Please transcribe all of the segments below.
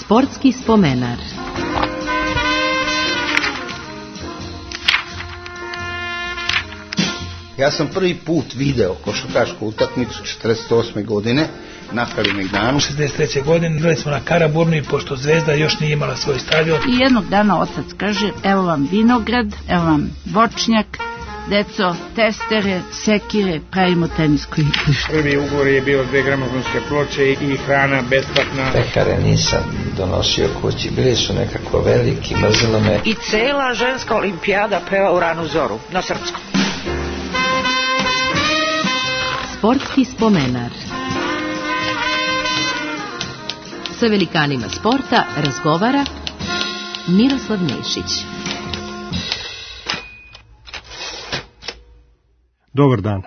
Sportski spomenar. Ja sam prvi put video košarkašku utakmicu 48. godine na Kalemegdanu. 63. godine bili smo na Karaburnu i pošto Zvezda još nije imala svoj stadion. I jednog dana otac kaže, evo vam vinograd, evo vam voćnjak, deco, testere, sekire, pravimo tenisko igrište. Prvi ugovor je bio 2 gramofonske ploče i hrana besplatna. Pekare nisam donosio kući, bili su nekako veliki, mrzilo me. I cela ženska olimpijada peva u ranu zoru, na srpskom. Sportski spomenar. Sa velikanima sporta razgovara Miroslav Nešić. Dobar dan.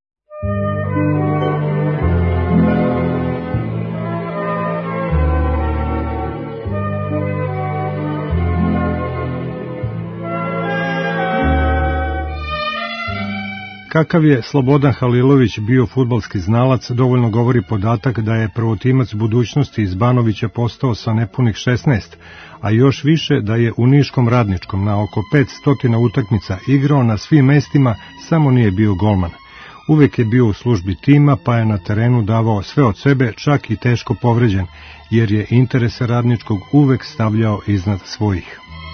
Kakav je Slobodan Halilović bio fudbalski znalac, dovoljno govori podatak da je prvotimac budućnosti iz Banovića postao sa nepunih 16, a još više da je u Niškom Radničkom na oko 500 utakmica igrao na svim mestima, samo nije bio golman. Uvek je bio u službi tima, pa je na terenu davao sve od sebe, čak i teško povređen, jer je interese Radničkog uvek stavljao iznad svojih.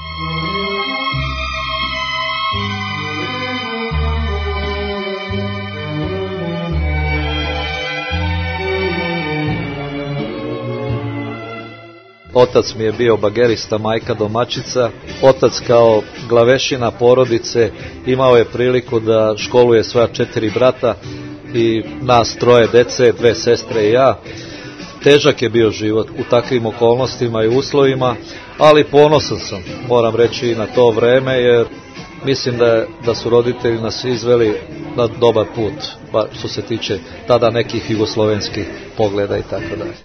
Otac mi je bio bagerista, majka domaćica. Otac kao glavešina porodice imao je priliku da školuje svoja 4 brata i nas 3 dece, 2 sestre i ja. Težak je bio život u takvim okolnostima i uslovima, ali ponosan sam, moram reći, na to vreme, jer mislim da su roditelji nas izveli na dobar put, što se tiče tada nekih jugoslovenskih pogleda i tako dalje.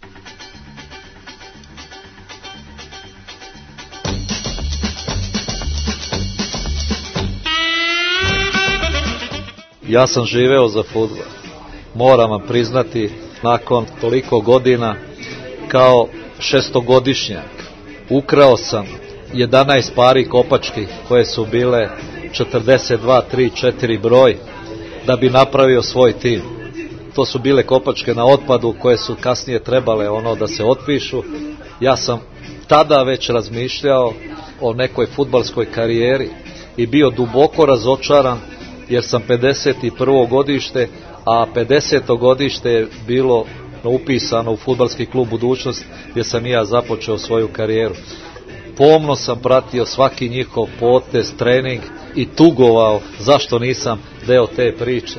Ja sam živeo za fudbal. Moram vam priznati, nakon toliko godina, kao 6-godišnjak, ukrao sam 11 pari kopačkih koje su bile 42, 3, 4 broj, da bi napravio svoj tim. To su bile kopačke na otpadu koje su kasnije trebale da se otpišu. Ja sam tada već razmišljao o nekoj fudbalskoj karijeri i bio duboko razočaran, jer sam 51. godište, a 50. godište je bilo upisano u fudbalski klub Budućnost, gdje sam i ja započeo svoju karijeru. Pomno sam pratio svaki njihov potez, trening i tugovao zašto nisam deo te priče.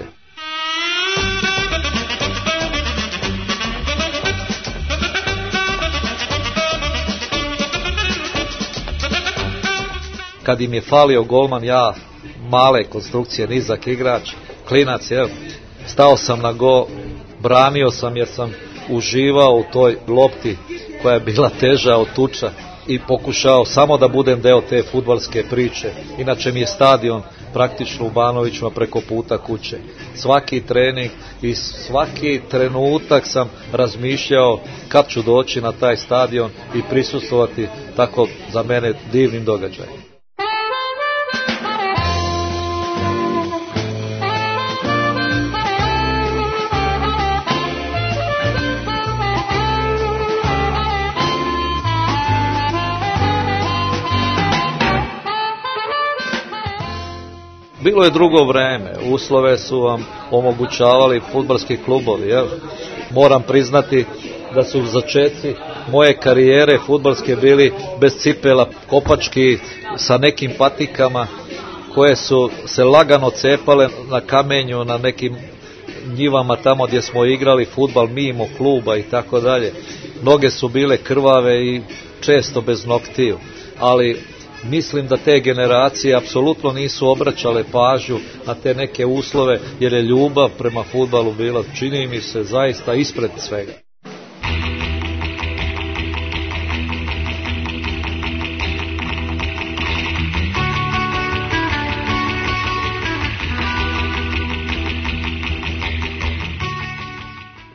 Kad im je falio golman, ja, male konstrukcije, nizak igrač, klinac, stao sam na go, branio sam jer sam uživao u toj lopti koja je bila teža od tuča i pokušao samo da budem deo te fudbalske priče. Inače mi je stadion praktično u Banovićima preko puta kuće. Svaki trening i svaki trenutak sam razmišljao kad ću doći na taj stadion i prisustvovati tako za mene divnim događajima. Bilo je drugo vreme, uslove su vam omogućavali fudbalski klubovi. Moram priznati da su začeci moje karijere fudbalske bili bez cipela, kopački sa nekim patikama koje su se lagano cepale na kamenju, na nekim njivama tamo gdje smo igrali fudbal mimo kluba i tako dalje. Noge su bile krvave i često bez noktiju, ali mislim da te generacije apsolutno nisu obraćale pažnju na te neke uslove, jer je ljubav prema fudbalu bila, čini mi se, zaista ispred svega.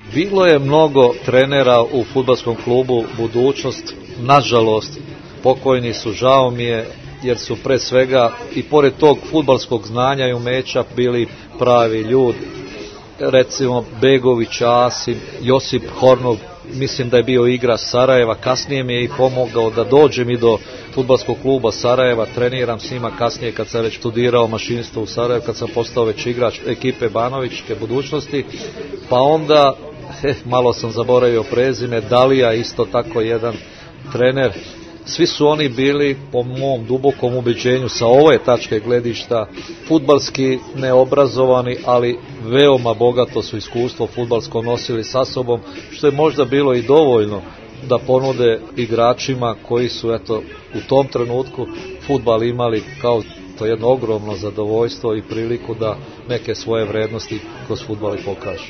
Bilo je mnogo trenera u fudbalskom klubu Budućnost, nažalost pokojni su, žao mi je, jer su pre svega i pored tog fudbalskog znanja i umeća bili pravi ljudi. Recimo Begović Asim, Josip Hornov, mislim da je bio igrač Sarajeva, kasnije mi je i pomogao da dođem i do fudbalskog kluba Sarajeva, treniram s njima kasnije kad sam već studirao mašinstvo u Sarajevu, kad sam postao već igrač ekipe Banovićke Budućnosti, pa onda, malo sam zaboravio prezime, Dalija isto tako jedan trener. Svi su oni bili, po mom dubokom ubeđenju, sa ove tačke gledišta, fudbalski neobrazovani, ali veoma bogato su iskustvo fudbalsko nosili sa sobom, što je možda bilo i dovoljno da ponude igračima koji su u tom trenutku fudbal imali kao to jedno ogromno zadovoljstvo i priliku da neke svoje vrednosti kroz fudbal i pokažu.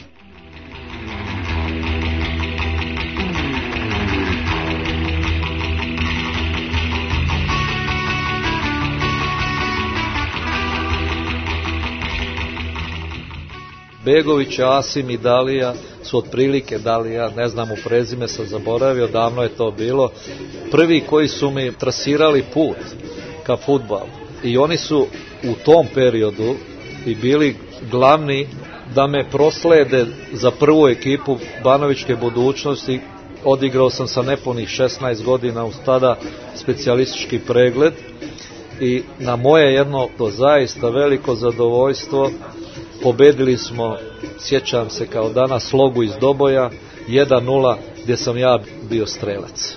Begović, Asim i Dalija su otprilike, Dalija, ne znam u prezime, sam zaboravio, davno je to bilo, prvi koji su mi trasirali put ka fudbalu. I oni su u tom periodu i bili glavni da me proslede za prvu ekipu Banovićke Budućnosti. Odigrao sam sa nepunih 16 godina uz tada specijalistički pregled i na moje jedno to zaista veliko zadovoljstvo pobedili smo, sjećam se kao danas, Slogu iz Doboja 1-0 gdje sam ja bio strelac.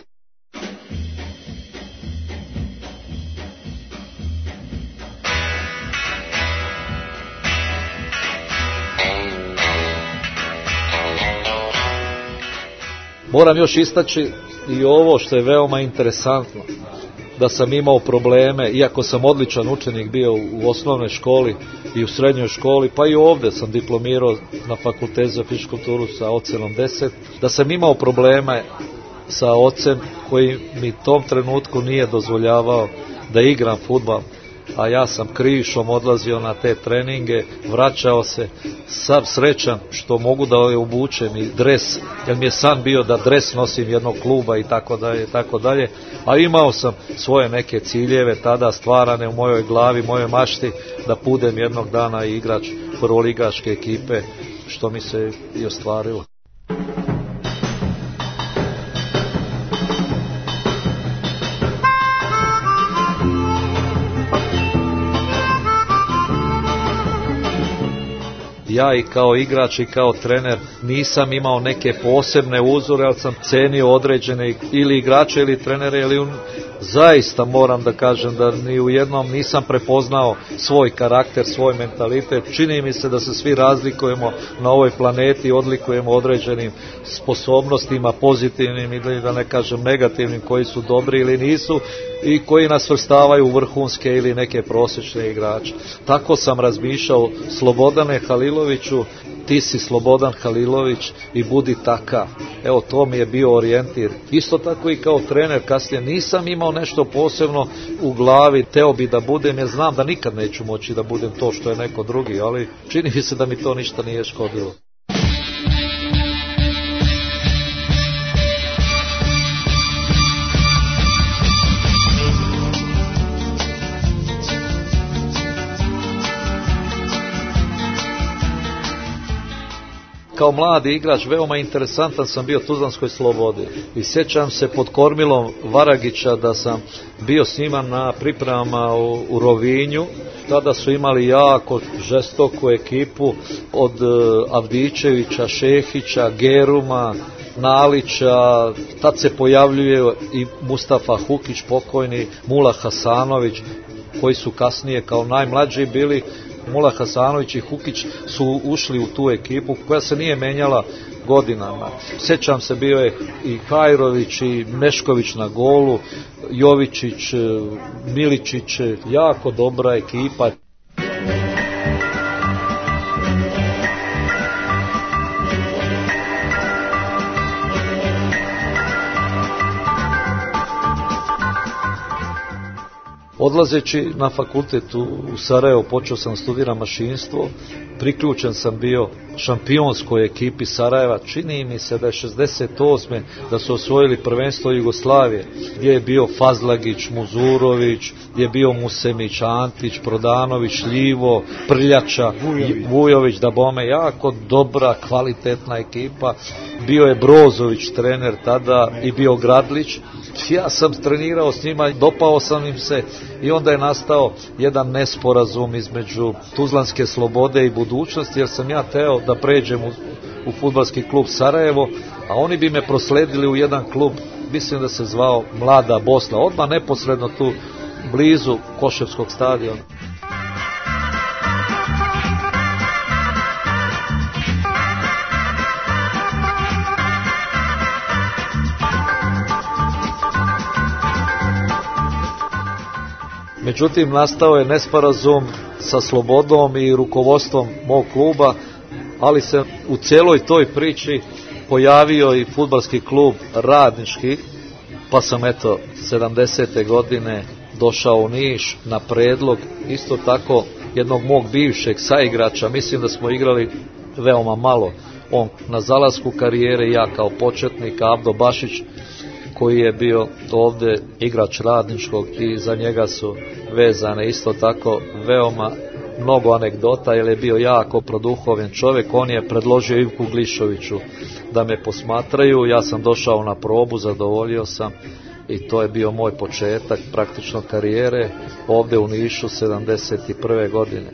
Moram još istaći i ovo što je veoma interesantno, da sam imao probleme, iako sam odličan učenik bio u osnovnoj školi i u srednjoj školi, pa i ovdje sam diplomirao na fakultetu za fizikulturu sa ocenom 10, da sam imao probleme sa ocem koji mi tom trenutku nije dozvoljavao da igram fudbal, a ja sam krišom odlazio na te treninge, vraćao se, sav srećan što mogu da obučem i dres, jer mi je san bio da dres nosim jednog kluba i tako dalje, tako dalje, a imao sam svoje neke ciljeve tada stvarane u mojoj glavi, mojoj mašti, da budem jednog dana igrač prvoligaške ekipe, što mi se i ostvarilo. Ja i kao igrač i kao trener nisam imao neke posebne uzore, ali sam cenio određene ili igrače ili trenere, ili zaista moram da kažem da ni u jednom nisam prepoznao svoj karakter, svoj mentalitet. Čini mi se da se svi razlikujemo na ovoj planeti, odlikujemo određenim sposobnostima, pozitivnim ili da ne kažem negativnim, koji su dobri ili nisu i koji nas svrstavaju u vrhunske ili neke prosječne igrače. Tako sam razmišljao: Slobodane Haliloviću, ti si Slobodan Halilović i budi takav. Evo, to mi je bio orijentir. Isto tako i kao trener kasnije nisam imao nešto posebno u glavi, teo bi da budem, jer znam da nikad neću moći da budem to što je neko drugi, ali čini mi se da mi to ništa nije škodilo. Kao mladi igrač veoma interesantan sam bio Tuzlanskoj Slobodi i sjećam se pod kormilom Varagića da sam bio s njima na pripremama u Rovinju. Tada su imali jako žestoku ekipu od Avdićevića, Šehića, Geruma, Nalića. Tad se pojavljuje i Mustafa Hukić, pokojni, Mula Hasanović, koji su kasnije kao najmlađi bili. Mula Hasanović i Hukić su ušli u tu ekipu koja se nije menjala godinama. Sjećam se, bio je i Hajrović i Mešković na golu, Jovičić, Miličić, jako dobra ekipa. Odlazeći na fakultet u Sarajevo počeo sam studirati mašinstvo, priključen sam bio šampionskoj ekipi Sarajeva, čini mi se da je 68. da su osvojili prvenstvo Jugoslavije, gdje je bio Fazlagić, Muzurović, gdje je bio Musemić, Antić, Prodanović, Ljivo, Prljača, Vujović, dabome, jako dobra, kvalitetna ekipa. Bio je Brozović trener tada i bio Gradlić. Ja sam trenirao s njima, dopao sam im se i onda je nastao jedan nesporazum između Tuzlanske Slobode i Budućnosti, jer sam ja teo da pređem u fudbalski klub Sarajevo, a oni bi me prosledili u jedan klub, mislim da se zvao Mlada Bosna, odmah neposredno tu blizu Koševskog stadiona. Međutim, nastao je nesporazum sa Slobodom i rukovodstvom mog kluba, ali se u cijeloj toj priči pojavio i fudbalski klub Radnički, pa sam 70. godine došao u Niš na predlog isto tako jednog mog bivšeg saigrača. Mislim da smo igrali veoma malo, on na zalasku karijere, ja kao početnik, Abdo Bašić, koji je bio ovdje igrač Radničkog, i za njega su vezane isto tako veoma mnogo anegdota, jer je bio jako produhovljen čovjek. On je predložio Ivku Glišoviću da me posmatraju, ja sam došao na probu, zadovoljio sam i to je bio moj početak praktično karijere ovdje u Nišu 71. godine.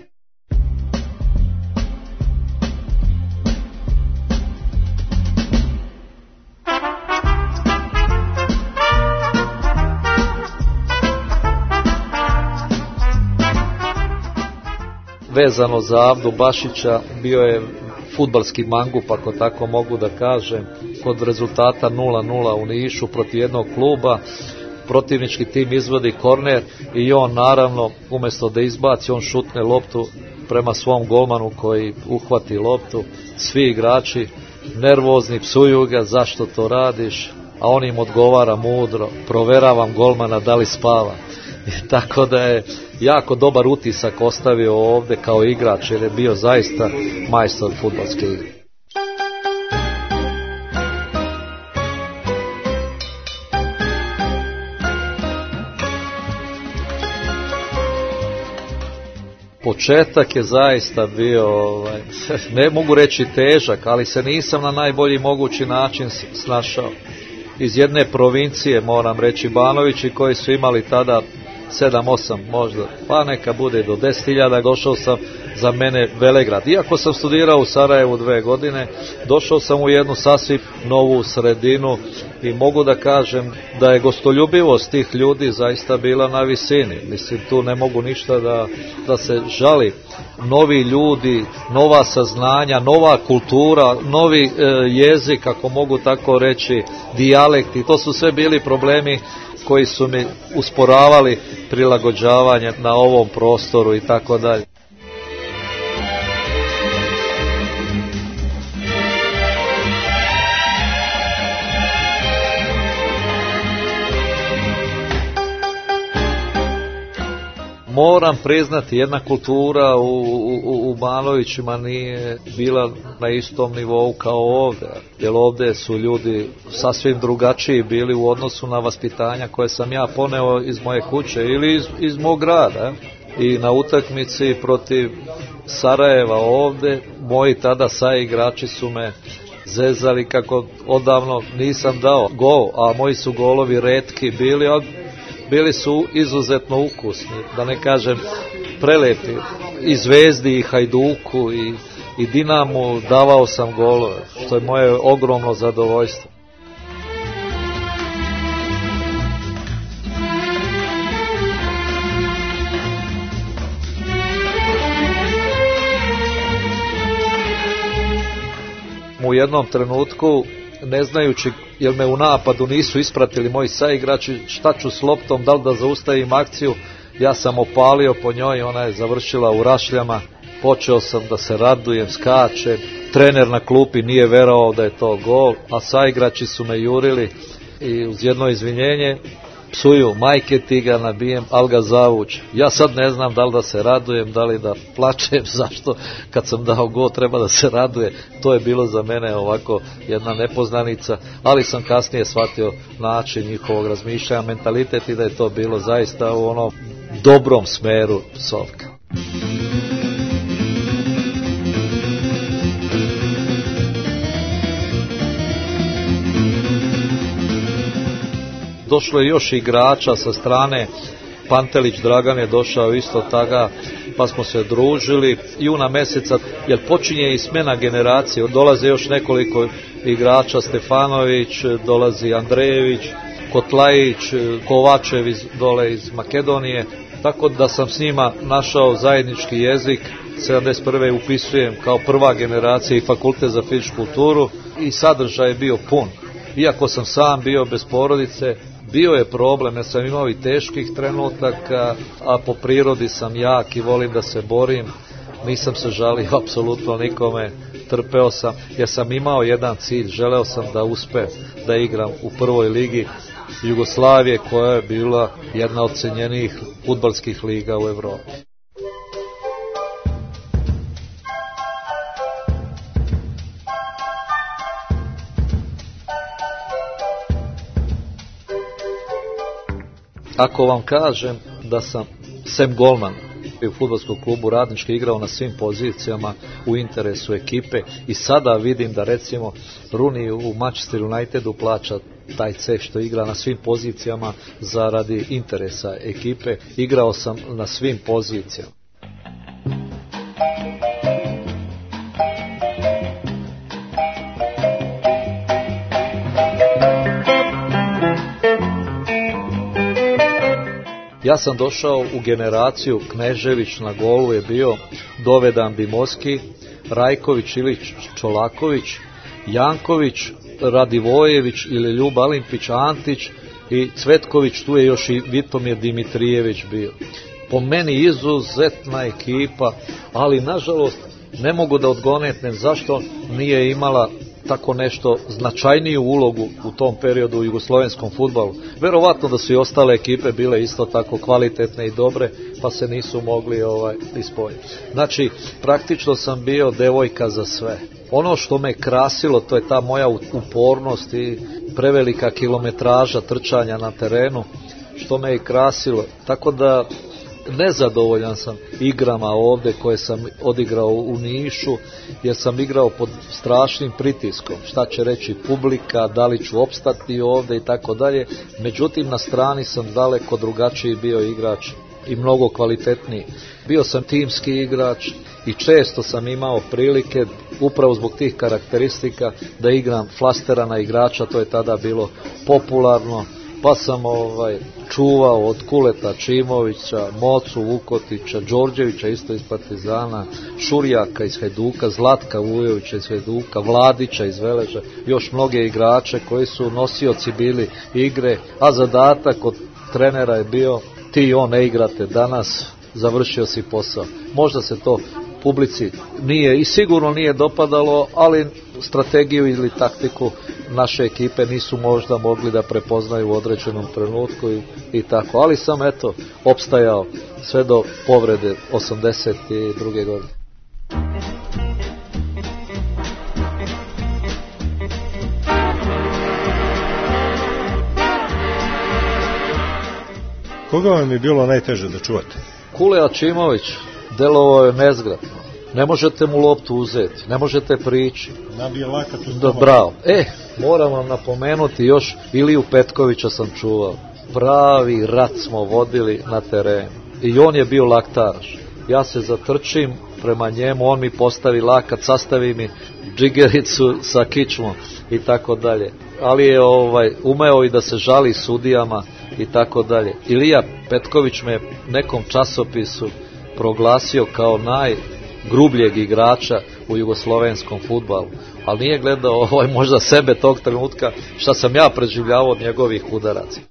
Vezano za Avdu Bašića, bio je fudbalski mangup, ako tako mogu da kažem, kod rezultata 0-0 u Nišu protiv jednog kluba. Protivnički tim izvodi korner i on naravno umjesto da izbaci, on šutne loptu prema svom golmanu koji uhvati loptu. Svi igrači nervozni psuju ga, zašto to radiš, a on im odgovara mudro, proveravam golmana da li spava. Tako da je jako dobar utisak ostavio ovdje kao igrač, jer je bio zaista majstor fudbalske igre. Početak je zaista bio, ne mogu reći težak, ali se nisam na najbolji mogući način snašao. Iz jedne provincije, moram reći, Banovići, koji su imali tada 7-8 možda, pa neka bude do 10.000, došao sam za mene Velegrad. Iako sam studirao u Sarajevu 2 godine, došao sam u jednu sasvim novu sredinu i mogu da kažem da je gostoljubivost tih ljudi zaista bila na visini. Mislim, tu ne mogu ništa da se žali. Novi ljudi, nova saznanja, nova kultura, novi jezik, ako mogu tako reći, dijalekti, to su sve bili problemi koji su mi usporavali prilagođavanje na ovom prostoru i tako dalje. Moram priznati, jedna kultura u Banovićima nije bila na istom nivou kao ovdje, jer ovdje su ljudi sasvim drugačiji bili u odnosu na vaspitanja koje sam ja poneo iz moje kuće ili iz mog grada. I na utakmici protiv Sarajeva ovdje, moji tada saigrači su me zezali kako odavno nisam dao gol, a moji su golovi retki bili, a bili su izuzetno ukusni, da ne kažem prelepi. I Zvezdi, i Hajduku, i Dinamu davao sam golove, što je moje ogromno zadovoljstvo. U jednom trenutku, ne znajući, jer me u napadu nisu ispratili moji saigrači, šta ću s loptom, da li da zaustavim akciju, ja sam opalio po njoj, ona je završila u rašljama, počeo sam da se radujem, skačem, trener na klupi nije verovao da je to gol, a saigrači su me jurili i uz jedno izvinjenje psuju, majke ti ga nabijem, al ga zavuć. Ja sad ne znam da li da se radujem, da li da plačem, zašto kad sam dao gol treba da se raduje. To je bilo za mene ovako jedna nepoznanica, ali sam kasnije shvatio način njihovog razmišljanja, mentalitet i da je to bilo zaista u onom dobrom smeru psovka. Došlo je još igrača sa strane, Pantelić Dragan je došao isto tada, pa smo se družili juna meseca, jer počinje i smjena generacije, dolaze još nekoliko igrača, Stefanović, dolazi Andrejević, Kotlajić, Kovačev dole iz Makedonije, tako da sam s njima našao zajednički jezik. 71. upisujem kao prva generacija i fakultet za fizičku kulturu i sadržaj je bio pun. Iako sam sam bio bez porodice, bio je problem, jer sam imao i teških trenutaka, a po prirodi sam jak i volim da se borim. Nisam se žalio apsolutno nikome, trpeo sam, jer sam imao jedan cilj, želeo sam da uspem da igram u prvoj ligi Jugoslavije, koja je bila jedna od cenjenijih fudbalskih liga u Evropi. Ako vam kažem da sam sem golman u fudbalskom klubu Radnički igrao na svim pozicijama u interesu ekipe i sada vidim da recimo Rooney u Manchester Unitedu plaća taj ceh što igra na svim pozicijama zaradi interesa ekipe, igrao sam na svim pozicijama. Ja sam došao u generaciju, Knežević na golu je bio, Dovedan Bimoski, Rajković Ilić Čolaković, Janković, Radivojević ili Ljuba Alimpić, Antić i Cvetković, tu je još i Vitomir Dimitrijević bio. Po meni izuzetna ekipa, ali nažalost ne mogu da odgonetnem zašto nije imala tako nešto značajniju ulogu u tom periodu u jugoslovenskom fudbalu. Verovatno da su i ostale ekipe bile isto tako kvalitetne i dobre, pa se nisu mogli ispojiti. Znači, praktično sam bio devojka za sve. Ono što me krasilo, to je ta moja upornost i prevelika kilometraža trčanja na terenu, što me je krasilo. Tako da nezadovoljan sam igrama ovdje koje sam odigrao u Nišu, jer sam igrao pod strašnim pritiskom. Šta će reći publika, da li ću opstati ovdje i tako dalje. Međutim, na strani sam daleko drugačiji bio igrač i mnogo kvalitetniji. Bio sam timski igrač i često sam imao prilike, upravo zbog tih karakteristika, da igram flasterana igrača, to je tada bilo popularno. Pa sam čuvao od Kuleta Čimovića, Mocu Vukotića, Đorđevića isto iz Partizana, Šurjaka iz Hajduka, Zlatka Vujovića iz Hajduka, Vladića iz Veleža, još mnoge igrače koji su nosioci bili igre, a zadatak od trenera je bio ti i on ne igrate danas, završio si posao. Možda se to publici nije i sigurno nije dopadalo, ali strategiju ili taktiku naše ekipe nisu možda mogli da prepoznaju u određenom trenutku i tako. Ali sam opstajao sve do povrede 82. godine. Koga vam je bilo najteže da čuvate? Kule Ačimović delovao je nezgrapno. Ne možete mu loptu uzeti, ne možete prići. Nabije lakat u stomak. Bravo. Moram vam napomenuti još, Iliju Petkovića sam čuvao. Pravi rat smo vodili na terenu. I on je bio laktaraš. Ja se zatrčim prema njemu, on mi postavi lakat, sastavi mi džigericu sa kičmom i tako dalje. Ali je umeo i da se žali sudijama i tako dalje. Ilija Petković me nekom časopisu proglasio kao najgrubljeg igrača u jugoslovenskom fudbalu, ali nije gledao možda sebe tog trenutka šta sam ja preživljavao od njegovih udaraca.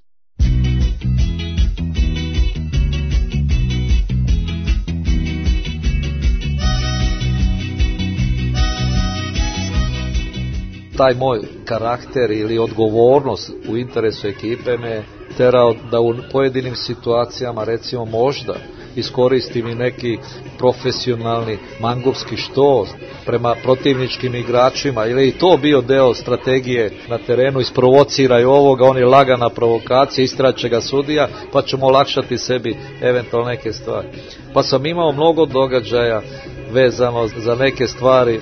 taj moj karakter ili odgovornost u interesu ekipe me terao da u pojedinim situacijama, recimo možda, iskoristim i neki profesionalni mangupski štos prema protivničkim igračima, ili i to bio deo strategije na terenu, isprovociraju ovoga, on je lagana provokacija, istraće ga sudija, pa ćemo olakšati sebi eventualno neke stvari. Pa sam imao mnogo događaja vezano za neke stvari.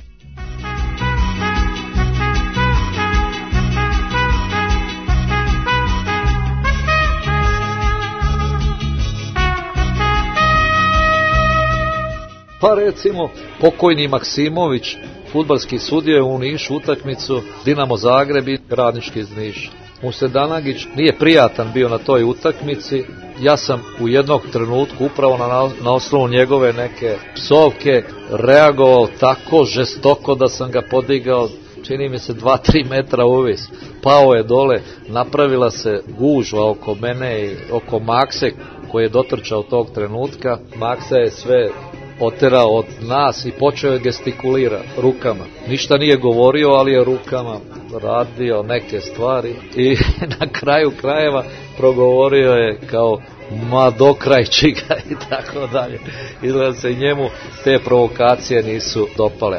Pa recimo, pokojni Maksimović, fudbalski sudija, u Nišu utakmicu Dinamo Zagreb i Radnički iz Niša. Musedanagić nije prijatan bio na toj utakmici. Ja sam u jednog trenutku, upravo na osnovu njegove neke psovke, reagovao tako žestoko da sam ga podigao, čini mi se 2-3 metra uvis. Pao je dole, napravila se gužva oko mene i oko Makse koji je dotrčao tog trenutka. Maksa je sve oterao od nas i počeo je gestikulira rukama. Ništa nije govorio, ali je rukama radio neke stvari i na kraju krajeva progovorio je kao ma dokrajči ga i tako dalje. Izgleda se njemu te provokacije nisu dopale.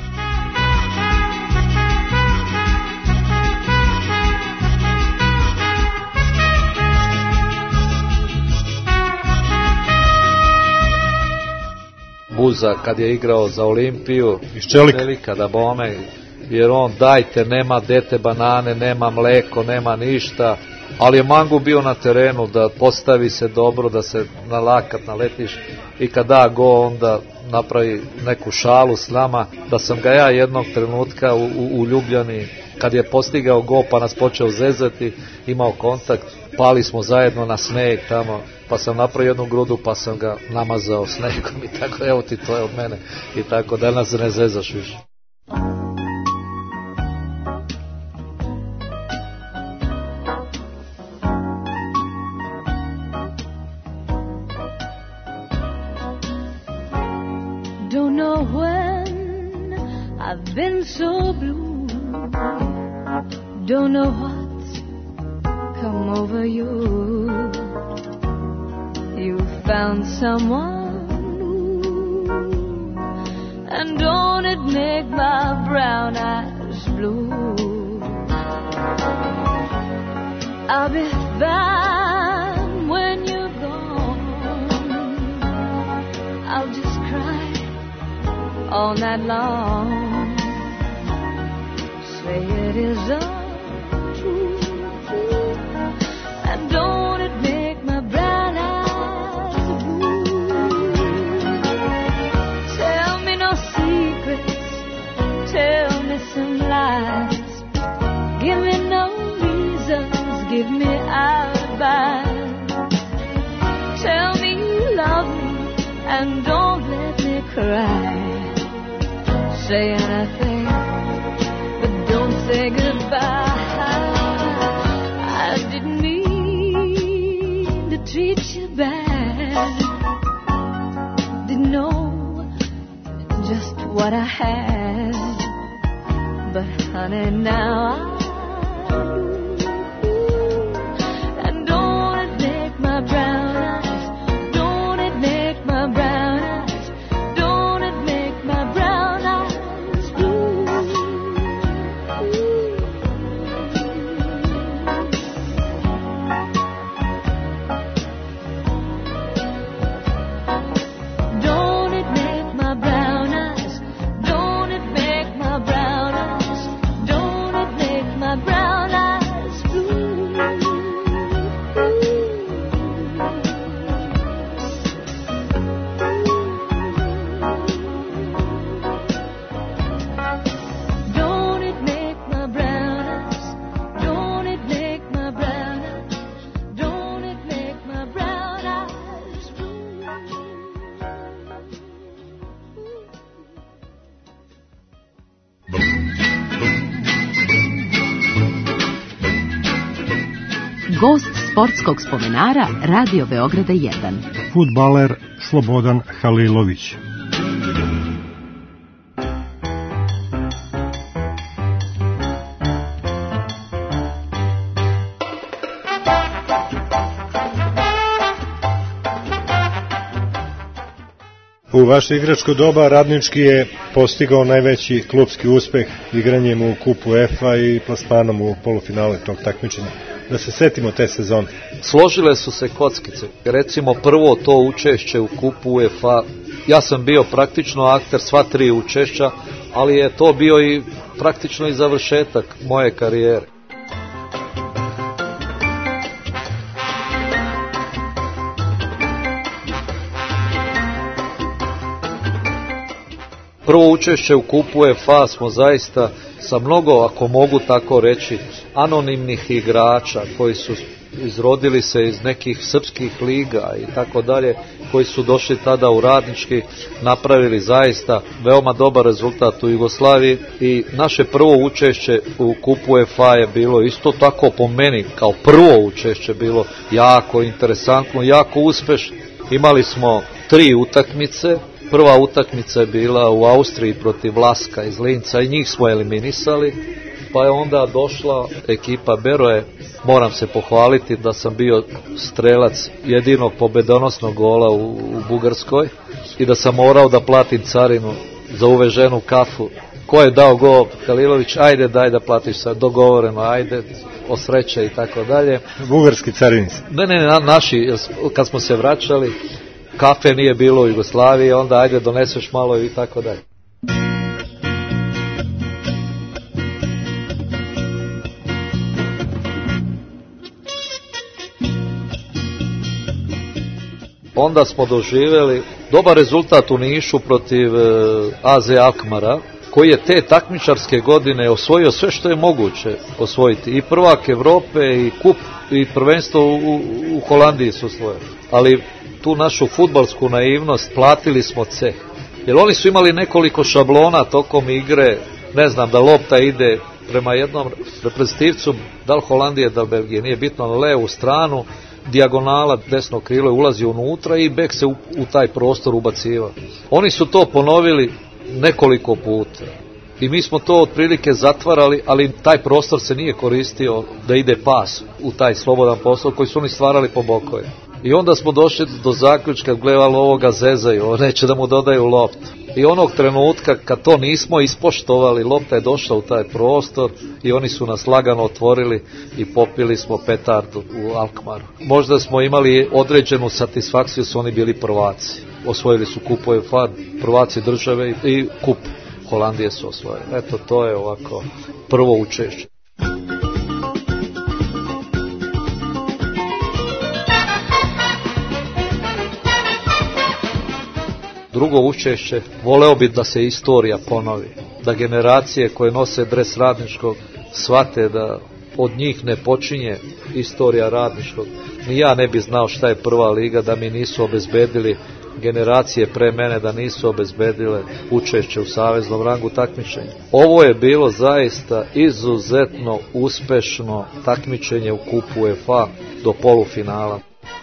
Buza kad je igrao za Olimpiju iz Čelika da bome, jer on dajte, nema dete banane, nema mleko, nema ništa, ali je Mangu bio na terenu da postavi se dobro, da se na lakat naletiš i kad da go onda napravi neku šalu s nama, da sam ga ja jednog trenutka u Ljubljani, kad je postigao go pa nas počeo zezati, imao kontakt, pali smo zajedno na sneg tamo, pa sam napravio jednu grudu pa sam ga namazao snegom i tako, evo ti to je od mene i tako, danas ne zezaš više. Don't know when I've been so blue, don't know what's come over you. You found someone new, and don't it make my brown eyes blue. I'll be fine when you're gone, I'll just cry all night long, say it is untrue, and don't it make my brown eyes blue. Tell me no secrets, tell me some lies, give me no reasons, give me alibis. Tell me you love me and don't let me cry. Say anything, but don't say goodbye. I didn't mean to treat you bad, didn't know just what I had, but honey now I do. And don't it make my brown eyes, don't it make my brown eyes, don't it make my brown eyes blue. Don't it make my brown eyes, don't it make my brown eyes, don't it make my brown eyes blue. Don't it make my brown eyes, don't it make my brown eyes, don't it make my brown eyes blue. Gost sportskog spomenara Radio Beograda 1. Fudbaler Slobodan Halilović. U vaše igračko doba Radnički je postigao najveći klupski uspeh igranjem u kupu UEFA i plasmanom u polufinale tog takmičenja. Da se setimo te sezone. Složile su se kockice. Recimo prvo to učešće u kupu UEFA, ja sam bio praktično akter sva 3 učešća, ali je to bio i praktično i završetak moje karijere. Prvo učešće u kupu UEFA smo zaista sa mnogo, ako mogu tako reći, anonimnih igrača koji su izrodili se iz nekih srpskih liga i tako dalje, koji su došli tada u Radnički, napravili zaista veoma dobar rezultat u Jugoslaviji i naše prvo učešće u kupu UEFA je bilo isto tako po meni, kao prvo učešće bilo jako interesantno, jako uspešno. Imali smo 3 utakmice. Prva utakmica je bila u Austriji protiv Laska iz Linca i njih smo eliminisali, pa je onda došla ekipa Beroe. Moram se pohvaliti da sam bio strelac jedinog pobedonosnog gola u Bugarskoj i da sam morao da platim carinu za uveženu kafu. Ko je dao gol? Halilović, ajde daj da platiš sad, dogovoreno, ajde, osreće i tako dalje. Bugarski carinici? Ne, naši, kad smo se vraćali, kafe nije bilo u Jugoslaviji, onda ajde doneseš malo i tako dalje. Onda smo doživjeli dobar rezultat u Nišu protiv AZ Alkmara, koji je te takmičarske godine osvojio sve što je moguće osvojiti. I prvak Evrope, i kup, i prvenstvo u Holandiji su osvojili. Ali tu našu fudbalsku naivnost platili smo ceh. Jer oni su imali nekoliko šablona tokom igre, ne znam, da lopta ide prema jednom reprezentativcu, da li Holandije, da li Belgije, nije bitno, na levu stranu, dijagonala desno krilo ulazi unutra i bek se u taj prostor ubacivao. Oni su to ponovili nekoliko puta i mi smo to otprilike zatvarali, ali taj prostor se nije koristio da ide pas u taj slobodan prostor koji su oni stvarali po bokovima. I onda smo došli do zaključka, gledali ovoga zezaju, neće da mu dodaju loptu. I onog trenutka kad to nismo ispoštovali, lopta je došla u taj prostor i oni su nas lagano otvorili i popili smo petardu u Alkmaru. Možda smo imali određenu satisfakciju, su oni bili prvaci. Osvojili su kup UEFA, prvaci države i kup Holandije su osvojili. Eto, to je ovako prvo učešće. Drugo učešće, voleo bi da se istorija ponovi, da generacije koje nose dres Radničkog shvate da od njih ne počinje istorija Radničkog. Ni ja ne bi znao šta je prva liga da mi nisu obezbedili generacije pre mene, da nisu obezbedile učešće u saveznom rangu takmičenja. Ovo je bilo zaista izuzetno uspešno takmičenje u kupu UEFA do polufinala.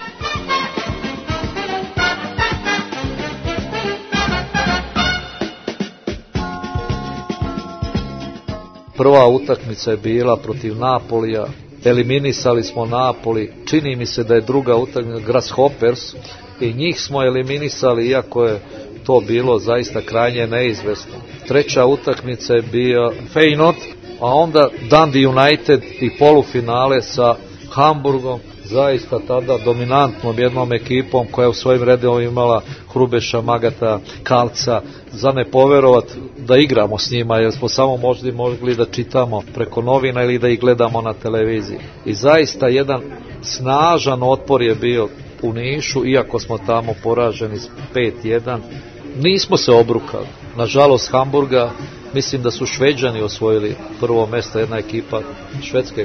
Prva utakmica je bila protiv Napolija, eliminisali smo Napoli, čini mi se da je druga utakmica Grasshoppers i njih smo eliminisali iako je to bilo zaista krajnje neizvesno. Treća utakmica je bio Feyenoord, a onda Dundee United i polufinale sa Hamburgom, zaista tada dominantnom jednom ekipom koja je u svojim redovima imala Hrubeša, Magata, Kalca, za ne poverovat da igramo s njima, jer smo samo možda mogli da čitamo preko novina ili da ih gledamo na televiziji. I zaista jedan snažan otpor je bio u Nišu, iako smo tamo poraženi s 5-1. Nismo se obrukali. Nažalost Hamburga, mislim da su Šveđani osvojili prvo mesto, jedna ekipa Švedske.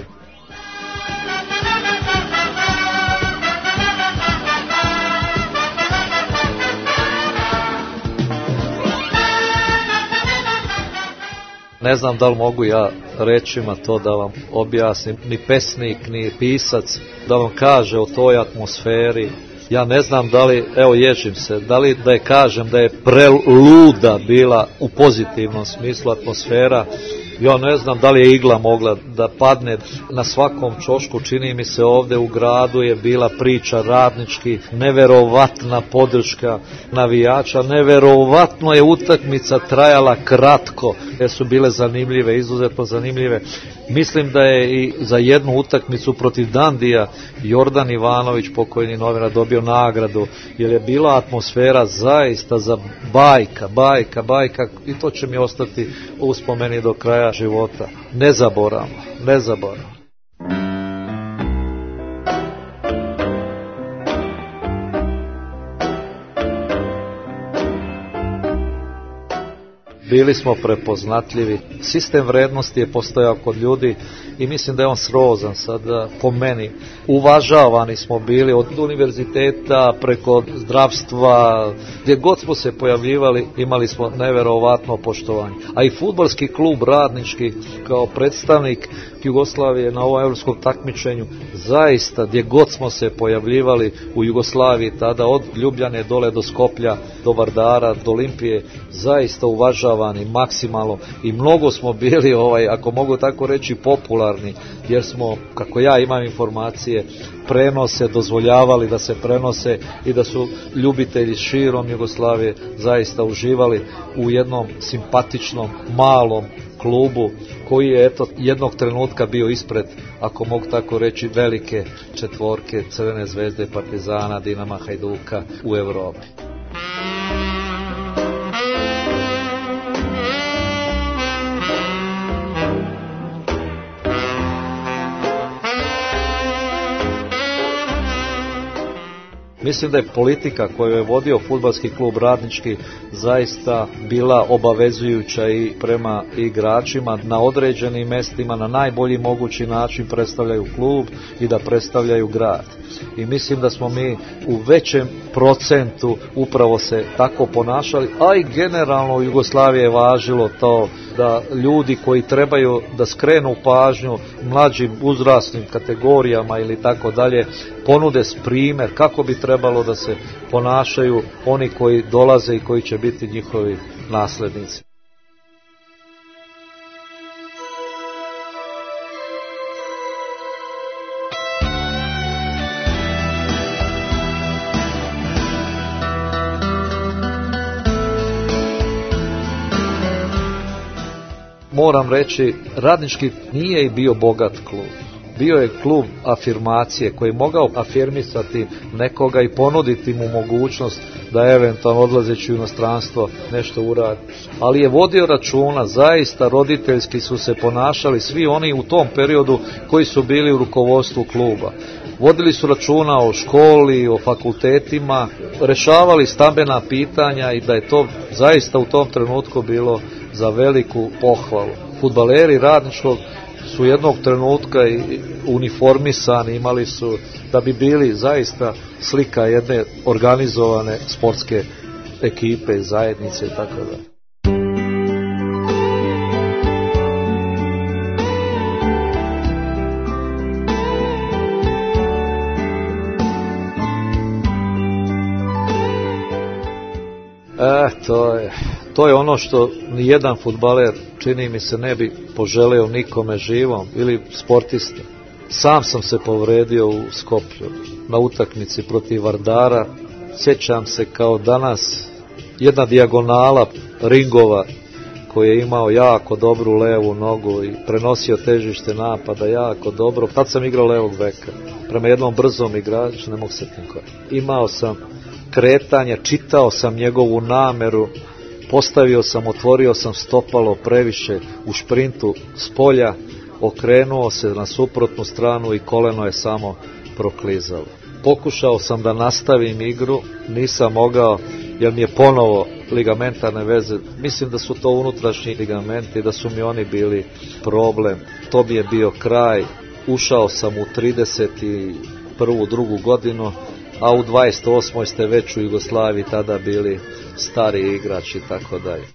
Ne znam da li mogu ja rečima to da vam objasnim, ni pesnik, ni pisac, da vam kaže o toj atmosferi. Ja ne znam da li, evo ježim se, da li da je kažem da je preluda bila u pozitivnom smislu atmosfera Ja ne znam da li je igla mogla da padne na svakom ćošku, čini mi se ovde u gradu je bila priča Radnički, neverovatna podrška navijača, neverovatno je utakmica trajala kratko, jer su bile zanimljive, izuzetno zanimljive. Mislim da je i za jednu utakmicu protiv Dandija Jordan Ivanović, pokojni novinar, dobio nagradu, jer je bila atmosfera zaista za bajka i to će mi ostati u uspomeni do kraja života. Nezaboravno. Bili smo prepoznatljivi, sistem vrednosti je postojao kod ljudi i mislim da je on srozan sada po meni. Uvažavani smo bili od univerziteta preko zdravstva, gdje god smo se pojavljivali imali smo neverovatno poštovanje. A i fudbalski klub Radnički kao predstavnik Jugoslavije na ovom evropskom takmičenju, zaista gdje god smo se pojavljivali u Jugoslaviji tada, od Ljubljane dole do Skoplja, do Vardara, do Olimpije, zaista uvažavani maksimalno i mnogo smo bili, ako mogu tako reći, popularni, jer smo, kako ja imam informacije, prenose dozvoljavali da se prenose i da su ljubitelji širom Jugoslavije zaista uživali u jednom simpatičnom, malom klubu koji je jednog trenutka bio ispred, ako mogu tako reći, velike četvorke Crvene zvezde, Partizana, Dinama, Hajduka u Evropi. Mislim da je politika koju je vodio fudbalski klub Radnički zaista bila obavezujuća i prema igračima na određenim mestima, na najbolji mogući način predstavljaju klub i da predstavljaju grad. I mislim da smo mi u većem procentu upravo se tako ponašali, a i generalno u Jugoslaviji je važilo to da ljudi koji trebaju da skrenu pažnju mlađim uzrasnim kategorijama ili tako dalje, ponude primjer kako bi trebalo da se ponašaju oni koji dolaze i koji će biti njihovi naslednici. Moram reći, Radnički nije i bio bogat klub. Bio je klub afirmacije koji je mogao afirmisati nekoga i ponuditi mu mogućnost da eventualno odlazeći u inostranstvo nešto uradi. Ali je vodio računa, zaista roditeljski su se ponašali svi oni u tom periodu koji su bili u rukovodstvu kluba. Vodili su računa o školi, o fakultetima, rešavali stambena pitanja i da je to zaista u tom trenutku bilo za veliku pohvalu. Fudbaleri Radničkog su jednog trenutka uniformisani, imali su da bi bili zaista slika jedne organizovane sportske ekipe, zajednice i tako dalje. To je ono što nijedan fudbaler, čini mi se, ne bi poželeo nikome živom ili sportista. Sam sam se povredio u Skoplju na utakmici protiv Vardara. Sjećam se kao danas jedna dijagonala ringova koji je imao jako dobru levu nogu i prenosio težište napada jako dobro. Tad sam igrao levog beka prema jednom brzom igraču, ne mogu se nikoj. Imao sam kretanje, čitao sam njegovu nameru, postavio sam, otvorio sam stopalo previše u šprintu s polja, okrenuo se na suprotnu stranu i koleno je samo proklizalo. Pokušao sam da nastavim igru, nisam mogao jer mi je ponovo ligamentarne veze, mislim da su to unutrašnji ligamenti, da su mi oni bili problem. To mi je bio kraj, ušao sam u 31. drugu godinu, a u 28. ste već u Jugoslaviji tada bili stari igrači i tako dalje.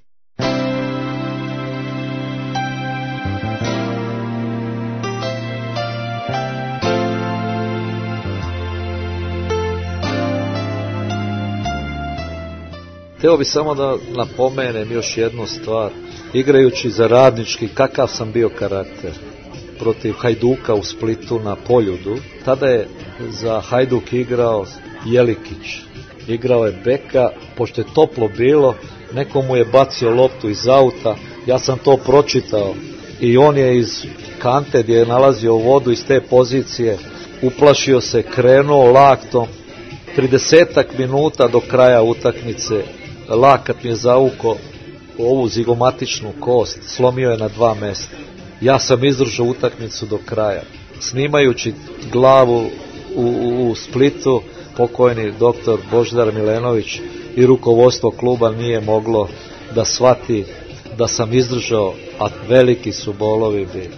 Hteo bi samo da napomenem još jednu stvar. Igrajući za Radnički, kakav sam bio karakter protiv Hajduka u Splitu na Poljudu. Tada je za Hajduk igrao Jelikić. Igrao je beka, pošto je toplo bilo, neko mu je bacio loptu iz auta, ja sam to pročitao i on je iz kante gdje je nalazio vodu iz te pozicije, uplašio se, krenuo laktom, 30 minuta do kraja utakmice, lakat mi je zavukao ovu zigomatičnu kost, slomio je na 2 mesta. Ja sam izdržao utakmicu do kraja. Snimajući glavu u Splitu, pokojni doktor Božidar Milenović i rukovodstvo kluba nije moglo da shvati da sam izdržao, a veliki su bolovi bili.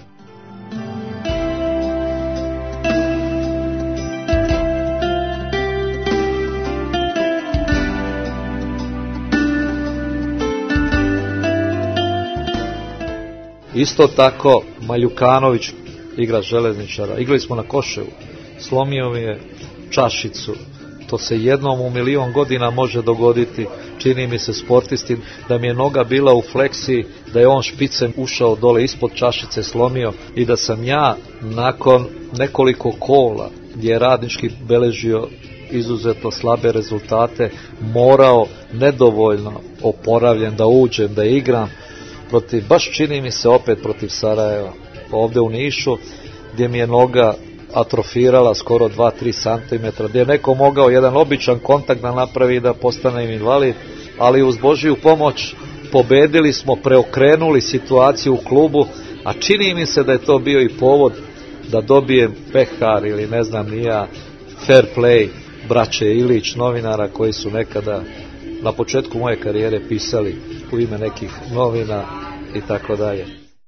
Isto tako Maljukanović, igra železničara, igrali smo na Koševu, slomio mi je čašicu. To se jednom u 1.000.000 godina može dogoditi, čini mi se sportisti, da mi je noga bila u fleksiji, da je on špicem ušao dole ispod čašice, slomio i da sam ja nakon nekoliko kola gdje je Radnički beležio izuzetno slabe rezultate, morao nedovoljno oporavljen da uđem, da igram protiv, baš čini mi se opet protiv Sarajeva, ovdje u Nišu, gdje mi je noga atrofirala skoro 2-3 cm, gdje je neko mogao jedan običan kontakt da napravi da postane invalid, ali uz Božiju pomoć pobedili smo, preokrenuli situaciju u klubu, a čini mi se da je to bio i povod da dobijem pehar ili ne znam nija fair play braće Ilić, novinara koji su nekada na početku moje karijere pisali u ime nekih novina i tako dalje.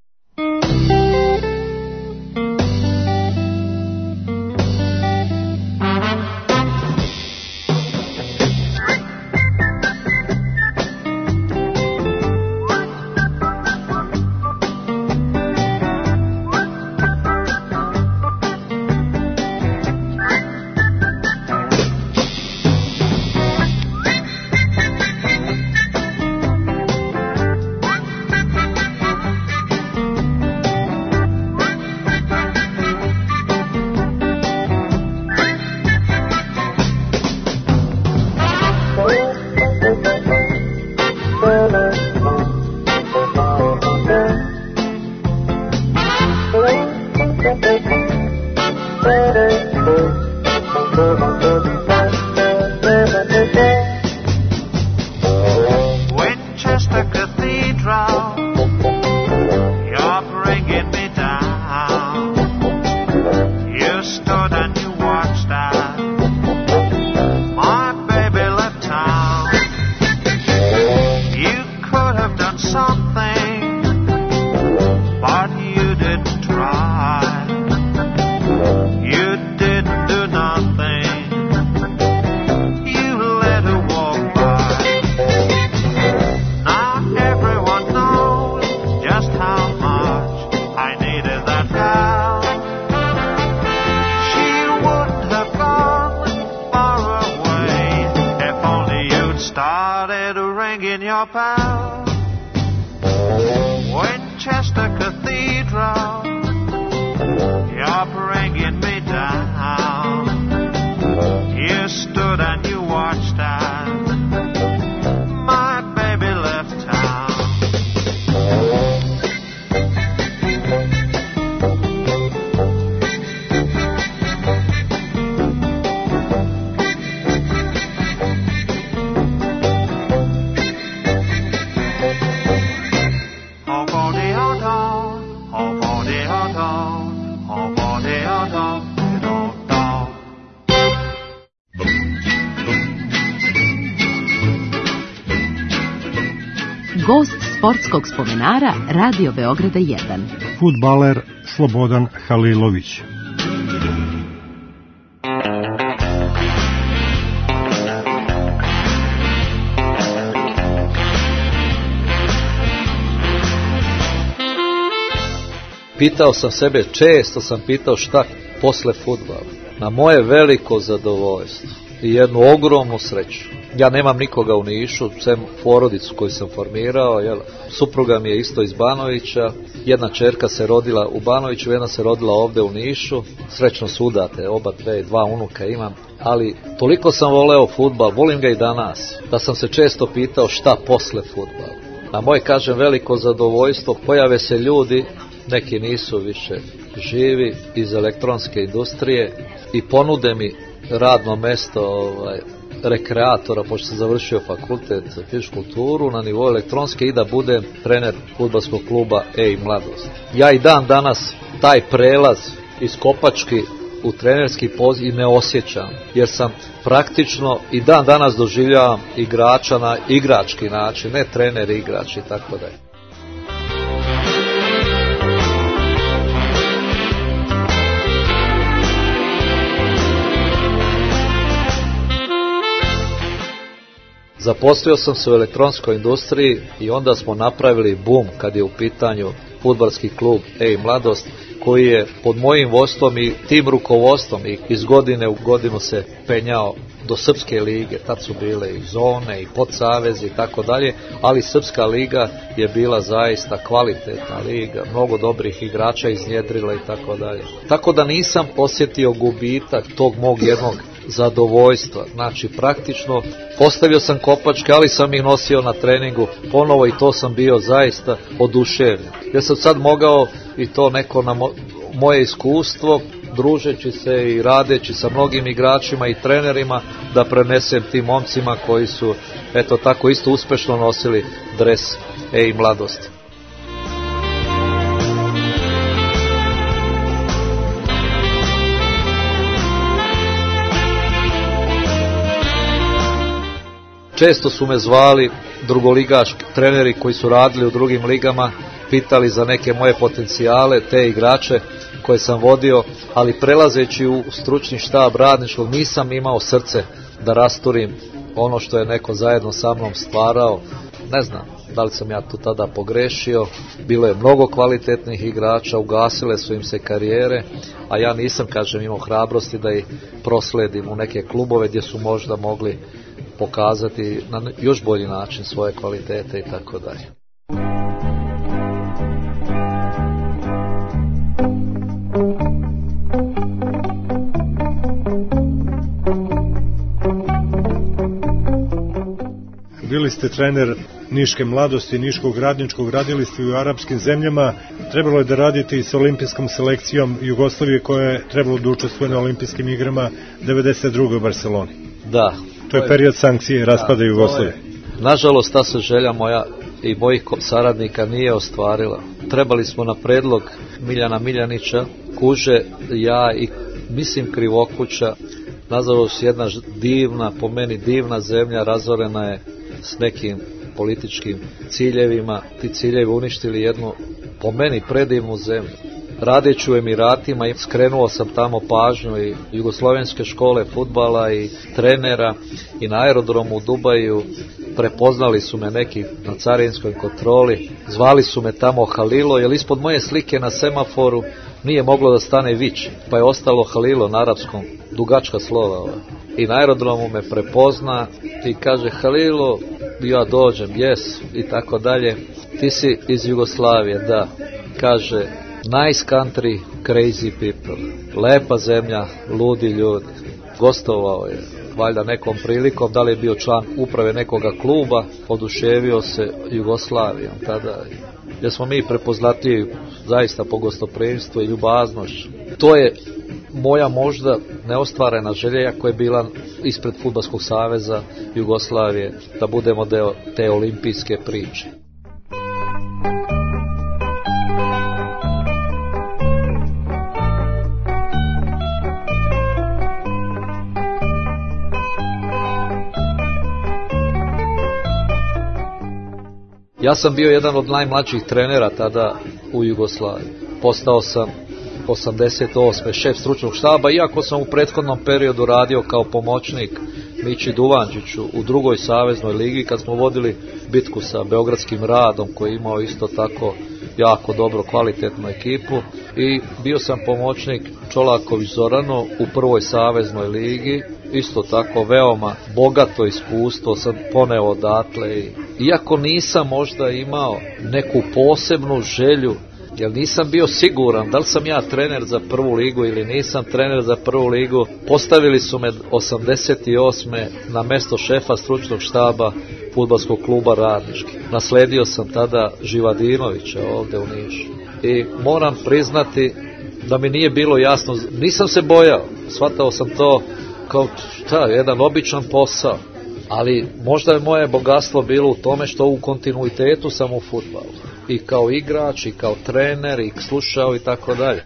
Gost sportskog spomenara Radio Beograda 1. Fudbaler Slobodan Halilović. Pitao sam sebe, često sam pitao šta posle fudbala. Na moje veliko zadovoljstvo i jednu ogromnu sreću Ja nemam nikoga u Nišu, sem porodicu koju sam formirao, jel? Supruga mi je isto iz Banovića, jedna ćerka se rodila u Banoviću, jedna se rodila ovdje u Nišu, srećno su udate, dva unuka imam, ali toliko sam voleo fudbal, volim ga i danas, da sam se često pitao šta posle fudbala. Na moje, kažem, veliko zadovoljstvo, pojave se ljudi, neki nisu više živi, iz elektronske industrije i ponude mi radno mesto rekreatora, pošto sam završio fakultet za fizičku kulturu na nivou elektronske i da budem trener fudbalskog kluba Mladost. Ja i dan danas taj prelaz iz Kopački u trenerski poziv ne osjećam, jer sam praktično i dan danas doživljavam igrača na igrački način, ne trener, igrač i tako dalje. Zaposlio sam se u elektronskoj industriji i onda smo napravili bum kad je u pitanju fudbalski klub Mladost, koji je pod mojim vodstvom i tim rukovodstvom i iz godine u godinu se penjao do Srpske lige. Tad su bile i zone i podsavezi i tako dalje, ali Srpska liga je bila zaista kvalitetna liga, mnogo dobrih igrača iznjedrila i tako dalje. Tako da nisam osjetio gubitak tog mog jednog zadovoljstva. Znači, praktično postavio sam Kopačke, ali sam ih nosio na treningu ponovo i to sam bio zaista oduševljen. Jer sam sad mogao i to neko na moje iskustvo, družeći se i radeći sa mnogim igračima i trenerima, da prenesem tim momcima koji su eto tako isto uspešno nosili dres Mladosti. Često su me zvali drugoligaški treneri koji su radili u drugim ligama, pitali za neke moje potencijale, te igrače koje sam vodio, ali prelazeći u stručni štab radničkog nisam imao srce da rasturim ono što je neko zajedno sa mnom stvarao. Ne znam da li sam ja tu tada pogrešio, bilo je mnogo kvalitetnih igrača, ugasile su im se karijere, a ja nisam, kažem, imao hrabrosti da ih prosledim u neke klubove gdje su možda mogli pokazati na još bolji način svoje kvalitete i tako dalje. Bili ste trener Niške Mladosti, Niškog radničkog, radili ste u arapskim zemljama, trebalo je da radite i sa olimpijskom selekcijom Jugoslavije koja je trebalo da učestvuje na olimpijskim igrama 92. u Barceloni. Da. To je period sankcije i raspada Jugoslavije. Nažalost, ta se želja moja i mojih saradnika nije ostvarila. Trebali smo na predlog Miljana Miljanića, Kuže, ja i mislim Krivokuća, nažalost jedna divna, po meni divna zemlja, razorena je s nekim političkim ciljevima. Ti ciljevi uništili jednu, po meni, predivnu zemlju. Radeći u Emiratima i skrenuo sam tamo pažnju i jugoslovenske škole fudbala i trenera i na aerodromu u Dubaju prepoznali su me neki na carinskoj kontroli, zvali su me tamo Halilo, jer ispod moje slike na semaforu nije moglo da stane Vić, pa je ostalo Halilo na arapskom, dugačka slova. I na aerodromu me prepozna i kaže: Halilo, ja dođem, yes, i tako dalje. Ti si iz Jugoslavije, da. Kaže: nice country, crazy people. Lepa zemlja, ludi ljudi. Gostovao je valjda nekom prilikom, da li je bio član uprave nekoga kluba, oduševio se Jugoslavijom tada. Gdje smo mi prepoznatljivi zaista po gostoprimstvu i ljubaznošću. To je moja možda neostvarena želja koja je bila ispred Fudbalskog saveza Jugoslavije, da budemo deo te olimpijske priče. Ja sam bio jedan od najmlađih trenera tada u Jugoslaviji. Postao sam 88. šef stručnog štaba, iako sam u prethodnom periodu radio kao pomoćnik Mići Duvančiću u drugoj saveznoj ligi, kad smo vodili bitku sa Beogradskim Radom, koji je imao isto tako jako dobro, kvalitetnu ekipu i bio sam pomoćnik Čolaković Zoranu u prvoj saveznoj ligi, isto tako veoma bogato iskustvo sam poneo odatle. Iako nisam možda imao neku posebnu želju, jer nisam bio siguran da li sam ja trener za prvu ligu ili nisam trener za prvu ligu, postavili su me 88. na mesto šefa stručnog štaba fudbalskog kluba Radnički. Nasledio sam tada Živadinovića ovdje u Nišu. I moram priznati da mi nije bilo jasno, nisam se bojao, shvatao sam to kao jedan običan posao, ali možda je moje bogatstvo bilo u tome što u kontinuitetu sam u fudbalu. I kao igrač, i kao trener, i slušao i tako dalje.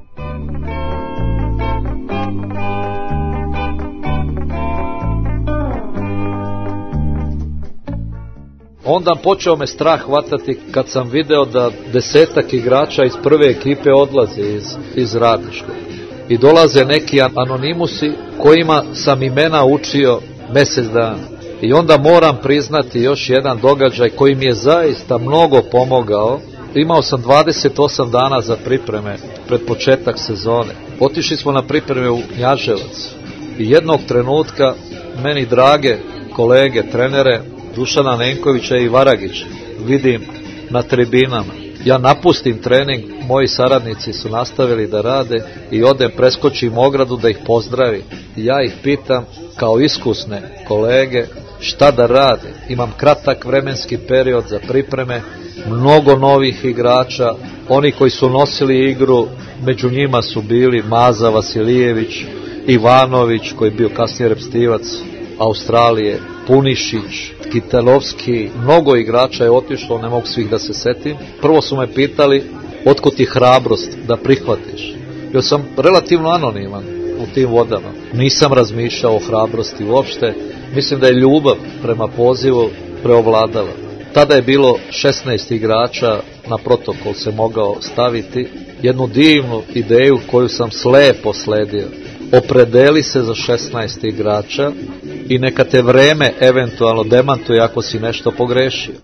Onda počeo me strah hvatati kad sam video da 10 igrača iz prve ekipe odlaze iz Radničkog. I dolaze neki anonimusi kojima sam imena učio mjesec dana. I onda moram priznati još jedan događaj koji mi je zaista mnogo pomogao. Imao sam 28 dana za pripreme pred početak sezone. Otišli smo na pripreme u Knjaževac. I jednog trenutka meni drage kolege, trenere, Dušana Nenkovića i Varagića vidim na tribinama. Ja napustim trening, moji saradnici su nastavili da rade i odem, preskočim ogradu da ih pozdravim. Ja ih pitam kao iskusne kolege šta da rade. Imam kratak vremenski period za pripreme, mnogo novih igrača, oni koji su nosili igru, među njima su bili Maza Vasilijević, Ivanović koji je bio kasnije repstivac Australije, Punišić, Kitelovski, mnogo igrača je otišlo, ne mogu svih da se setim. Prvo su me pitali otkud ti hrabrost da prihvatiš, jer sam relativno anoniman u tim vodama. Nisam razmišljao o hrabrosti uopšte, mislim da je ljubav prema pozivu preovladala. Tada je bilo 16 igrača, na protokol se mogao staviti, jednu divnu ideju koju sam slepo sledio. Opredeli se za 16 igrača i neka te vreme eventualno demantuje ako si nešto pogrešio.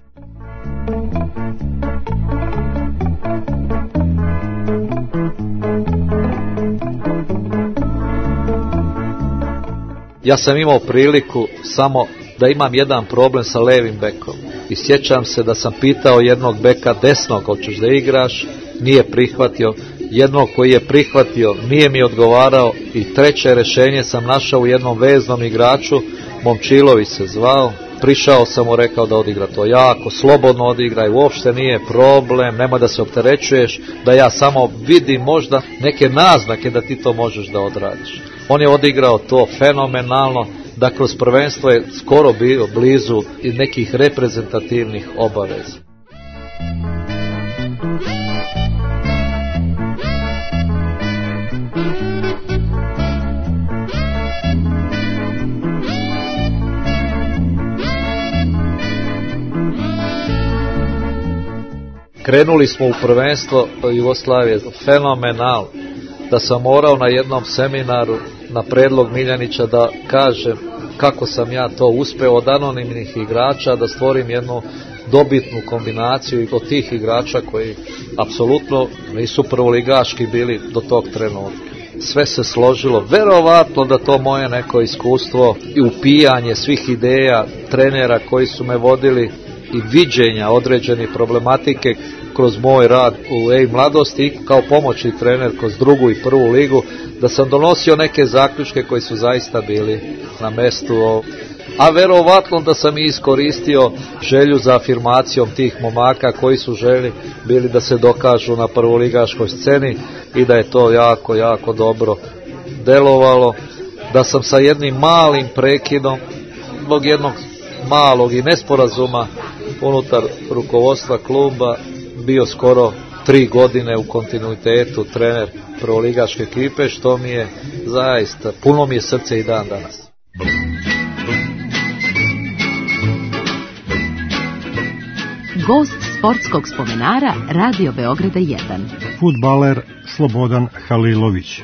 Ja sam imao priliku samo da imam jedan problem sa levim bekom. I sjećam se da sam pitao jednog beka desnog, hoćeš da igraš, nije prihvatio. Jednog koji je prihvatio nije mi odgovarao i treće rješenje sam našao u jednom veznom igraču, Momčilović se zvao. Prišao sam mu, rekao da odigra to jako, slobodno odigraj, uopšte nije problem, nema da se opterećuješ, da ja samo vidim možda neke naznake da ti to možeš da odradiš. On je odigrao to fenomenalno, da kroz prvenstvo je skoro bio blizu i nekih reprezentativnih obaveza. Krenuli smo u prvenstvo Jugoslavije, fenomenal, da sam morao na jednom seminaru na predlog Miljanića da kažem kako sam ja to uspeo od anonimnih igrača da stvorim jednu dobitnu kombinaciju i od tih igrača koji apsolutno nisu prvoligaški bili do tog trenutka. Sve se složilo, verovatno da to moje neko iskustvo i upijanje svih ideja trenera koji su me vodili i viđenja određenih problematike kroz moj rad u mladosti i kao pomoćni trener kroz drugu i prvu ligu, da sam donosio neke zaključke koji su zaista bili na mestu. A verovatno da sam i iskoristio želju za afirmacijom tih momaka koji su želi bili da se dokažu na prvoligaškoj sceni i da je to jako, jako dobro delovalo. Da sam sa jednim malim prekidom, zbog jednog malog i nesporazuma unutar rukovodstva kluba, bio skoro 3 godine u kontinuitetu trener prvoligaške ekipe, što mi je zaista, puno mi je srce i dan danas. Gost sportskog spomenara Radio Beograda 1. Fudbaler Slobodan Halilović.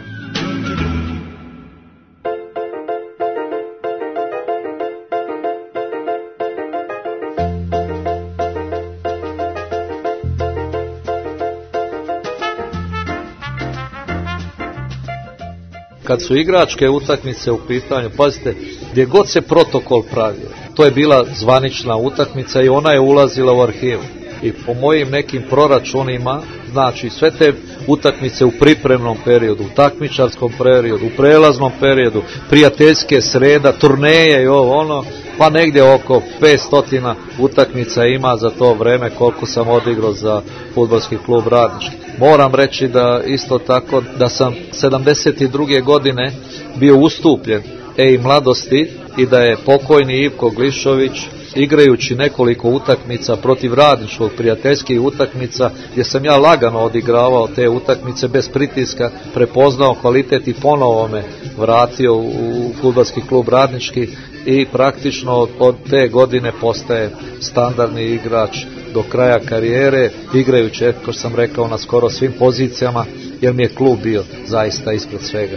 Kad su igračke utakmice u pitanju, pazite, gdje god se protokol pravio, to je bila zvanična utakmica i ona je ulazila u arhivu. I po mojim nekim proračunima, znači sve te utakmice u pripremnom periodu, u takmičarskom periodu, u prelaznom periodu, prijateljske sreda, turneje i ovo ono, pa negdje oko 500 utakmica ima za to vreme koliko sam odigrao za fudbalski klub Radnički. Moram reći da isto tako da sam 72. godine bio ustupljen i mladosti i da je pokojni Ivko Glišović igrajući nekoliko utakmica protiv Radničkog, prijateljskih utakmica, gdje sam ja lagano odigravao te utakmice bez pritiska, prepoznao kvalitet i ponovo me vratio u fudbalski klub Radnički i praktično od te godine postaje standardni igrač do kraja karijere, igrajući, kao sam rekao, na skoro svim pozicijama, jer mi je klub bio zaista ispred svega.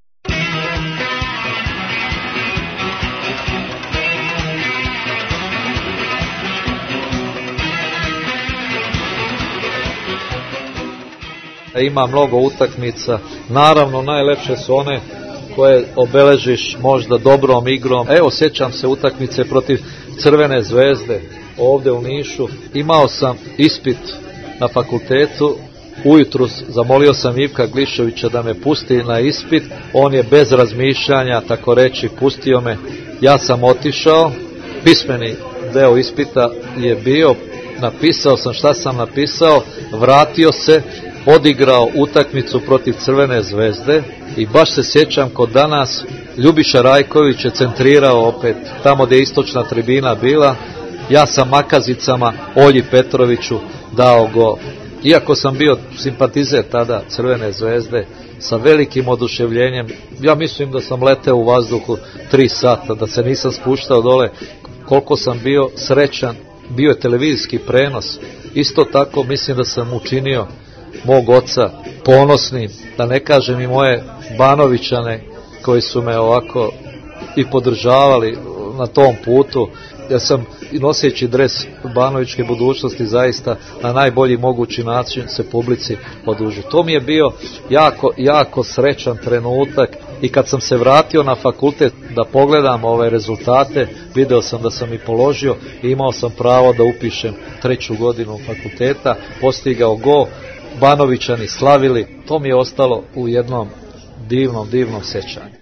Ima mnogo utakmica, naravno najlepše su one koje obeležiš možda dobrom igrom. Evo, sjećam se utakmice protiv Crvene zvezde ovdje u Nišu. Imao sam ispit na fakultetu, ujutru zamolio sam Ivka Glišovića da me pusti na ispit, on je bez razmišljanja, tako reći, pustio me. Ja sam otišao, pismeni deo ispita je bio, napisao sam šta sam napisao, vratio se, odigrao utakmicu protiv Crvene zvezde i baš se sjećam kod danas, Ljubiša Rajković je centrirao opet tamo gdje je istočna tribina bila, ja sam makazicama Olji Petroviću dao gol. Iako sam bio simpatizer tada Crvene zvezde, sa velikim oduševljenjem, ja mislim da sam leteo u vazduhu 3 sata, da se nisam spuštao dole, koliko sam bio srećan. Bio je televizijski prenos, isto tako mislim da sam učinio mog oca ponosnim, da ne kažem i moje Banovićane koji su me ovako i podržavali na tom putu. Ja sam noseći dres Banovićke budućnosti zaista na najbolji mogući način se publici odužio. To mi je bio jako srećan trenutak i kad sam se vratio na fakultet da pogledam ove rezultate, video sam da sam i položio i imao sam pravo da upišem 3. godinu fakulteta, postigao gol, Banovićani slavili, to mi je ostalo u jednom divnom sjećanju.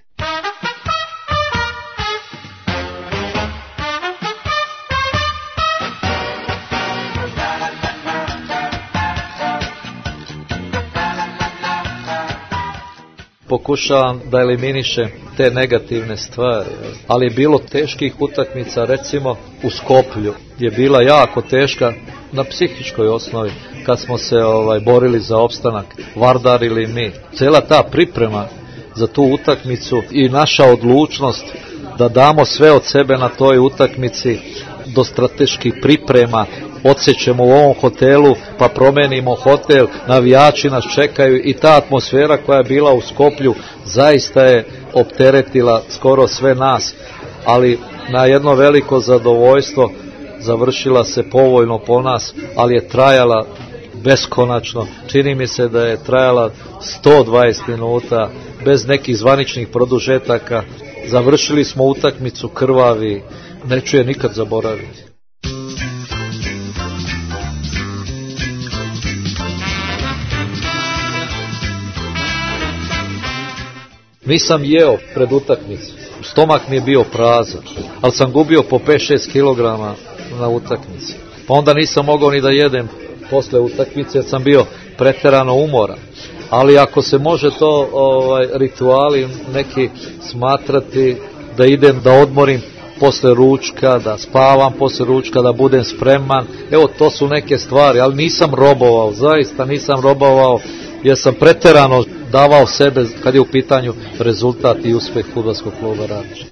Pokušavam da eliminišem te negativne stvari, ali je bilo teških utakmica, recimo u Skoplju je bila jako teška na psihičkoj osnovi, kad smo se borili za opstanak, Vardar ili mi. Cijela ta priprema za tu utakmicu i naša odlučnost da damo sve od sebe na toj utakmici, do strateških priprema, odsjećemo u ovom hotelu, pa promenimo hotel, navijači nas čekaju i ta atmosfera koja je bila u Skoplju zaista je opteretila skoro sve nas, ali na jedno veliko zadovoljstvo završila se povoljno po nas, ali je trajala beskonačno. Čini mi se da je trajala 120 minuta, bez nekih zvaničnih produžetaka. Završili smo utakmicu krvavi, neću je nikad zaboraviti. Nisam jeo pred utakmicu, stomak mi je bio prazan, ali sam gubio po 5-6 kilograma na utakmici. Pa onda nisam mogao ni da jedem posle utakmice jer sam bio pretjerano umoran. Ali ako se može to rituali neki smatrati da idem da odmorim posle ručka, da spavam posle ručka, da budem spreman, evo to su neke stvari, ali nisam robovao, zaista nisam robovao jer sam pretjerano davao sebe kad je u pitanju rezultat i uspjeh fudbalskog kluba Radnički.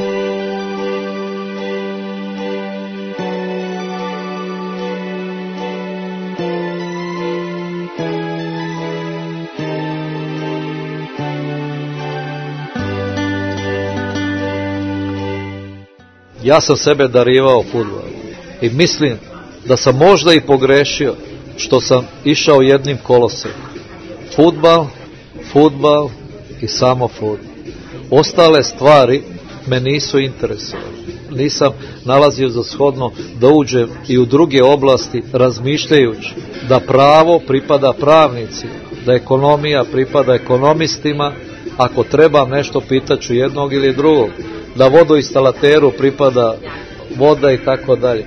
Ja sam sebe darivao fudbalu i mislim da sam možda i pogrešio što sam išao jednim kolosekom. Fudbal i samo fudbal. Ostale stvari me nisu interesovali. Nisam nalazio za shodno da uđem i u druge oblasti razmišljajući da pravo pripada pravnicima, da ekonomija pripada ekonomistima, ako trebam nešto pitaću jednog ili drugog, da vodoinstalateru pripada voda i tako dalje.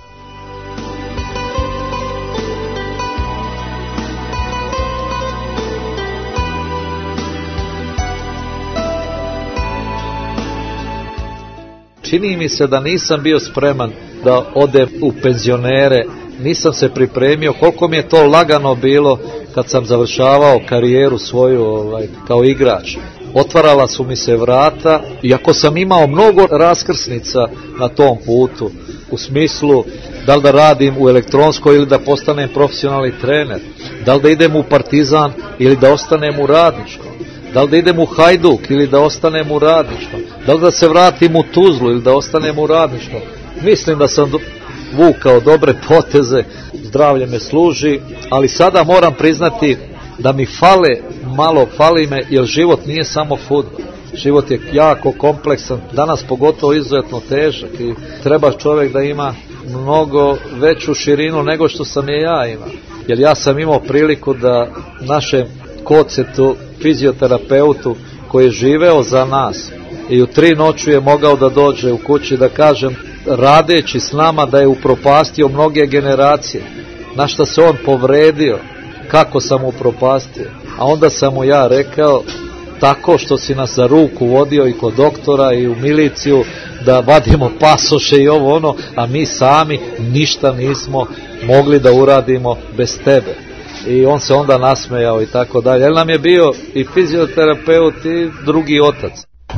Čini mi se da nisam bio spreman da odem u penzionere, nisam se pripremio, koliko mi je to lagano bilo kad sam završavao karijeru svoju kao igrač. Otvarala su mi se vrata, iako sam imao mnogo raskrsnica na tom putu, u smislu da li da radim u elektronskoj ili da postanem profesionalni trener, da li da idem u Partizan ili da ostanem u Radničkom, da li da idem u Hajduk ili da ostanem u Radničkom, da li da se vratim u Tuzlu ili da ostanem u Radničkom. Mislim da sam vukao dobre poteze, zdravlje me služi, ali sada moram priznati da mi fali me, jer život nije samo fudbal. Život je jako kompleksan, danas pogotovo izuzetno težak i treba čovjek da ima mnogo veću širinu nego što sam je ja imao. Jer ja sam imao priliku da našem Kocetu, fizioterapeutu koji je živeo za nas i u 3 noću je mogao da dođe u kući da kažem, radeći s nama, da je upropastio mnoge generacije, na što se on povredio, kako sam upropastio. A onda sam mu ja rekao, tako što si nas za ruku vodio i kod doktora i u miliciju da vadimo pasoše i ovo ono, a mi sami ništa nismo mogli da uradimo bez tebe. I on se onda nasmejao i tako dalje. Jer nam je bio i fizioterapeut i drugi otac.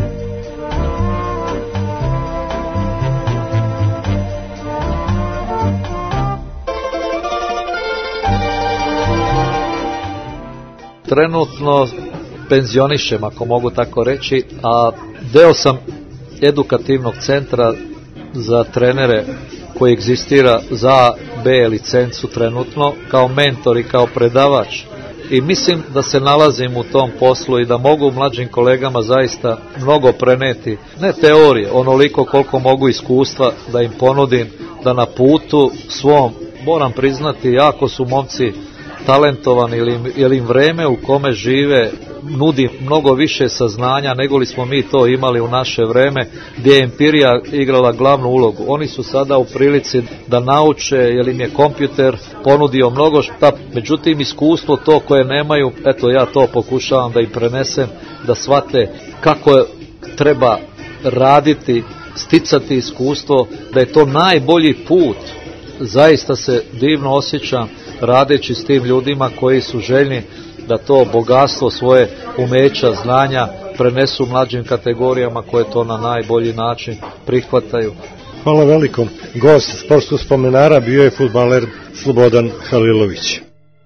Trenutno penzionišem, ako mogu tako reći, a deo sam edukativnog centra za trenere koji egzistira za B licencu trenutno, kao mentor i kao predavač. I mislim da se nalazim u tom poslu i da mogu mlađim kolegama zaista mnogo preneti, ne teorije, onoliko koliko mogu iskustva da im ponudim, da na putu svom, moram priznati, jako su momci talentovani, jer im vreme u kome žive nudi mnogo više saznanja nego li smo mi to imali u naše vreme, gdje je empirija igrala glavnu ulogu. Oni su sada u prilici da nauče, jer im je kompjuter ponudio mnogo šta, međutim iskustvo to koje nemaju, eto ja to pokušavam da im prenesem, da shvate kako treba raditi, sticati iskustvo, da je to najbolji put. Zaista se divno osjećam radeći s tim ljudima koji su željni da to bogatstvo svoje umeća, znanja prenesu mlađim kategorijama koje to na najbolji način prihvataju. Hvala veliko. Gost sportskog spomenara bio je fudbaler Slobodan Halilović.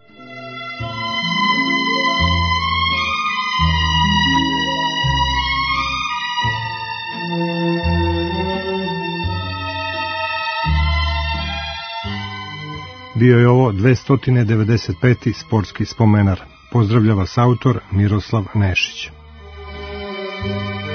Bio je ovo 295. sportski spomenar. Pozdravlja vas autor Miroslav Nešić.